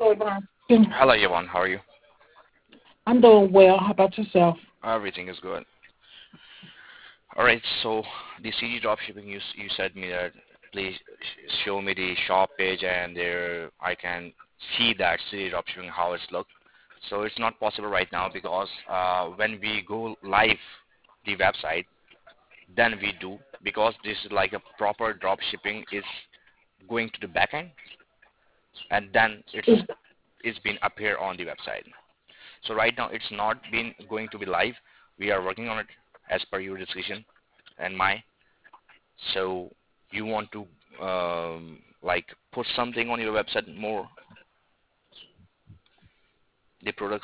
Hello, Yvonne. Hello, Yvonne. How are you? I'm doing well. How about yourself? Everything is good. All right. So the CG dropshipping, you said me that please show me the shop page and there I can see that CG dropshipping how it's look. So it's not possible right now because when we go live the website, then we do because this is like a proper dropshipping is going to the backend and then it's been appear on the website. So right now it's not been going to be live. We are working on it as per your decision and my. So you want to like put something on your website more the products?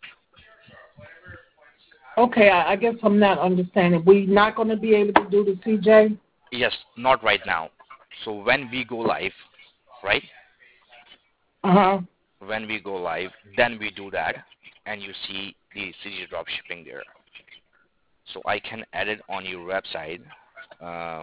Okay, I guess I'm not understanding. We're not going to be able to do the CJ? Yes, not right now. So when we go live, right? Uh-huh. When we go live, then we do that, and you see the CG drop shipping there. So I can add it on your website, uh,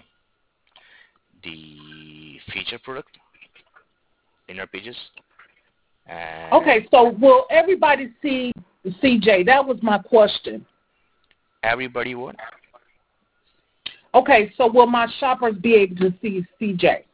the feature product, inner pages, and Okay, so will everybody see the CJ? That was my question. everybody would. Okay, so will my shoppers be able to see CJ?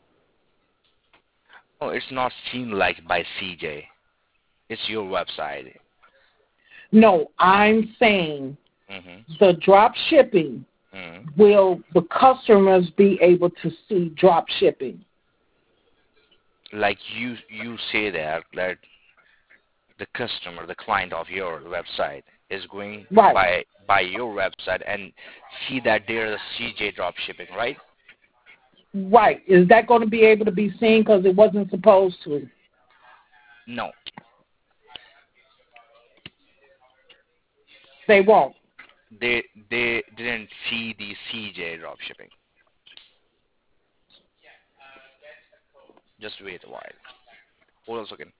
Oh, it's not seen like by CJ. It's your website. No, I'm saying hmm the drop shipping, hmm will the customers be able to see drop shipping? Like you say that the customer, the client of your website is going Right, by your website and see that there is a CJ drop shipping, right? right. Is that going to be able to be seen because it wasn't supposed to? No, They won't. they didn't see the CJ drop shipping. Just wait a while. Hold on a second.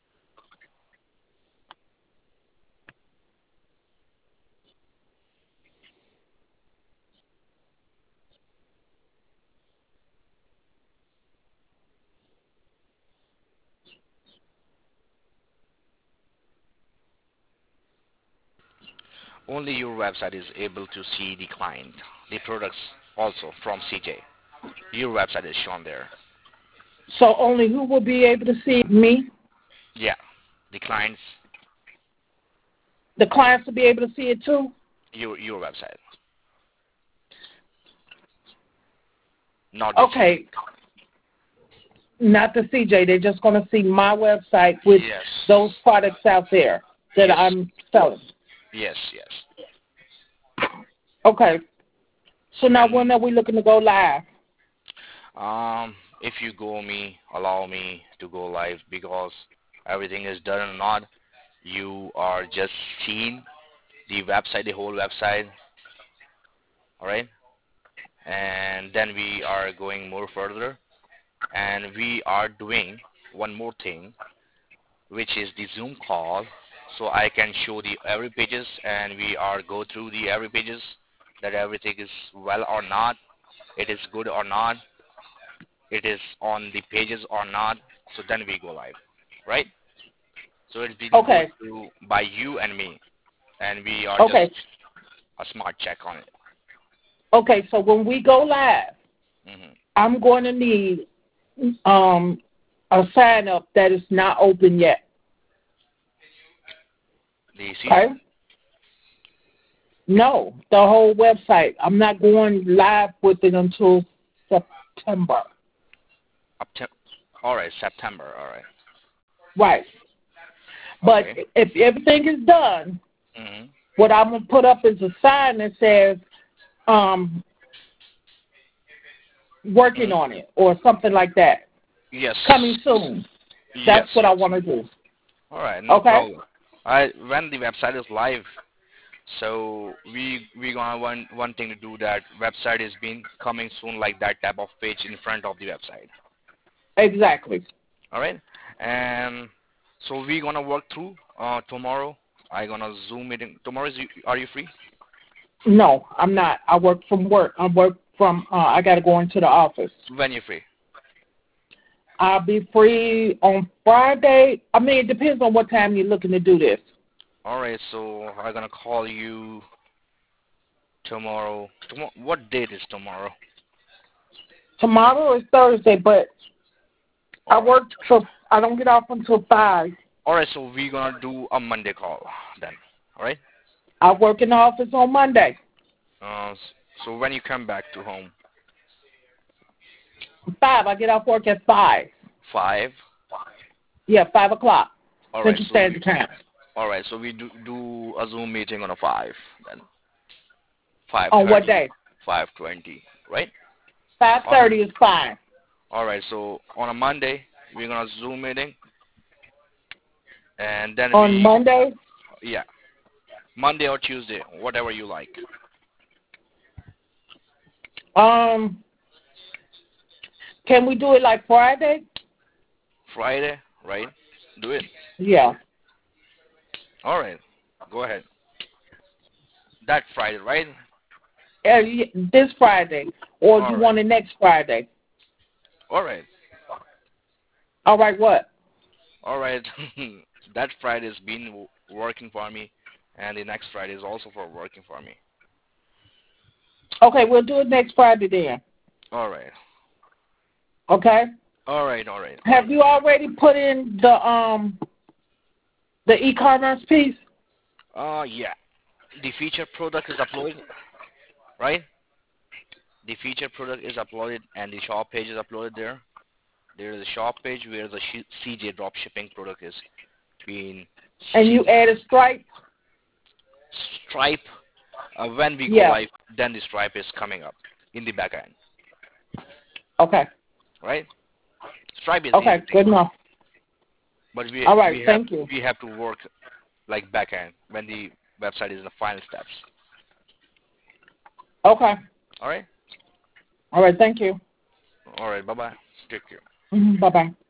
Only your website is able to see the client, the products also from CJ. Your website is shown there. So only who will be able to see it? Me? Yeah, the clients, The clients will be able to see it too? your website, not the CJ. Okay, not the CJ. They're just going to see my website with Yes, those products out there that yes, I'm selling. yes, yes. Okay. So now And when are we looking to go live? if you allow me to go live because everything is done or not, you are just seeing the website, the whole website, all right? And then we are going more further, and we are doing one more thing, which is the Zoom call, so I can show the every pages, and we are go through the every pages that everything is well or not, it is good or not, it is on the pages or not. So then we go live, right? So it's been go Okay. through by you and me, and we are just Okay. a smart check on it. Okay. So when we go live, hmm I'm going to need a sign up that is not open yet. The CJ, Okay. No, the whole website. I'm not going live with it until September. up to, all right, September, all right, Right. But okay. if everything is done, hmm what I'm gonna put up is a sign that says um, working hmm on it or something like that. Yes, Coming soon. yes, That's what I yes. want to do. All right, no Okay? problem. I when the website is live, so we gonna one thing to do that website is being coming soon like that type of page in front of the website. Exactly. All right, and so we gonna work through tomorrow. I gonna Zoom meeting tomorrow. Are you free? No, I'm not. I work from work. I work from. I got to go into the office. When you free? I'll be free on Friday. I mean, it depends on what time you're looking to do this. All right, so I'm gonna call you tomorrow. What date is tomorrow? Tomorrow is Thursday, but I All right. work till I don't get off until 5. All right, so we're gonna do a Monday call then. All right. I work in the office on Monday. So when you come back to home, 5. I get off work at 5. 5. Yeah, 5 o'clock. All right, Central so Standard Time. we do a Zoom meeting on a 5 then. On what 5:30, day? 5:20, right? 5:30 is fine. All right, so on a Monday we're gonna Zoom meeting, and then On Monday, yeah, Monday or Tuesday, whatever you like. can we do it like Friday? Friday, right? Do it. Yeah. All right, go ahead. That Friday, right? This Friday, or All you right, want it next Friday? all right, All right, what? all right. That Friday's been working for me, and the next Friday is also working for me. Okay, we'll do it next Friday then. All right, Okay. all right, all right. Have you already put in the e-commerce piece? Yeah. The feature product is uploaded, right? The feature product is uploaded, and the shop page is uploaded there. There is a shop page where the CJ dropshipping product is being And you added Stripe? Stripe. When we go Yeah. live, then the Stripe is coming up in the back end, Okay. right? Stripe is Okay, easy, good enough. but All right, thank you. we have to work like back end when the website is in the final steps. Okay. All right. All right, thank you. All right. Bye bye. Take care. Bye-bye.